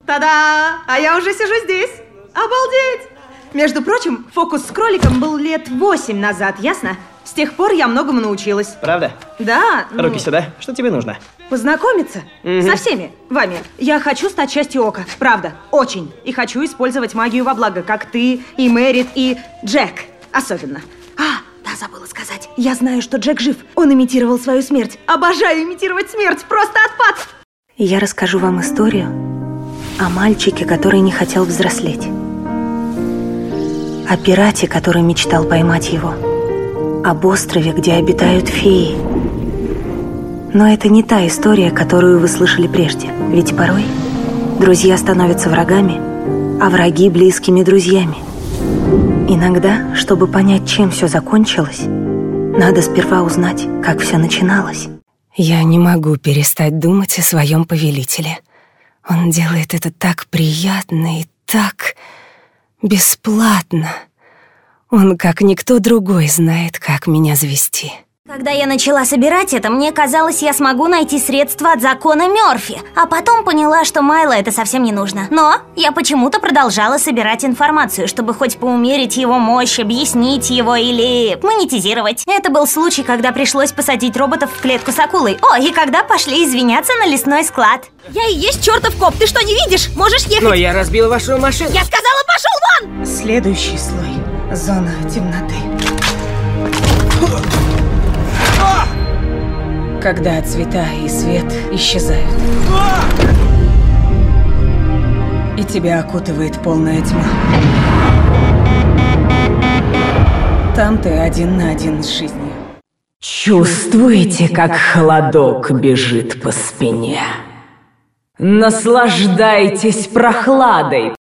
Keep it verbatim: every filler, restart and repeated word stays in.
Та-да! А я уже сижу здесь. Обалдеть! Между прочим, фокус с кроликом был лет восемь назад, ясно? С тех пор я многому научилась. Правда? Да. Ну, руки сюда. Что тебе нужно? Познакомиться Угу. со всеми вами. Я хочу стать частью Ока. Правда, очень. И хочу использовать магию во благо, как ты, и Мэрит, и Джек. Особенно. А, да, забыла сказать. Я знаю, что Джек жив. Он имитировал свою смерть. Обожаю имитировать смерть. Просто отпад. Я расскажу вам историю о мальчике, который не хотел взрослеть. О пирате, который мечтал поймать его. Об острове, где обитают феи. Но это не та история, которую вы слышали прежде. Ведь порой друзья становятся врагами, а враги – близкими друзьями. Иногда, чтобы понять, чем все закончилось, надо сперва узнать, как все начиналось. Я не могу перестать думать о своем повелителе. Он делает это так приятно и так бесплатно. Он, как никто другой, знает, как меня завести. Когда я начала собирать это, мне казалось, я смогу найти средства от закона Мёрфи. А потом поняла, что Майло это совсем не нужно. Но я почему-то продолжала собирать информацию, чтобы хоть поумерить его мощь, объяснить его или монетизировать. Это был случай, когда пришлось посадить роботов в клетку с акулой. О, и когда пошли извиняться на лесной склад. Я и есть чертов коп, ты что, не видишь? Можешь ехать? Но я разбил вашу машину. Я сказала, пошел вон! Следующий слой. Зона темноты. Когда цвета и свет исчезают. И тебя окутывает полная тьма. Там ты один на один с жизнью. Чувствуете, как холодок бежит по спине? Наслаждайтесь прохладой.